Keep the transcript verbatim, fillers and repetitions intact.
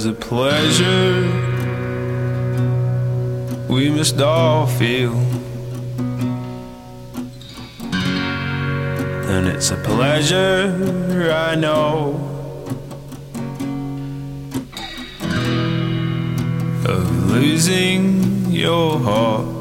a pleasure we must all feel, and it's a pleasure I know of losing your heart.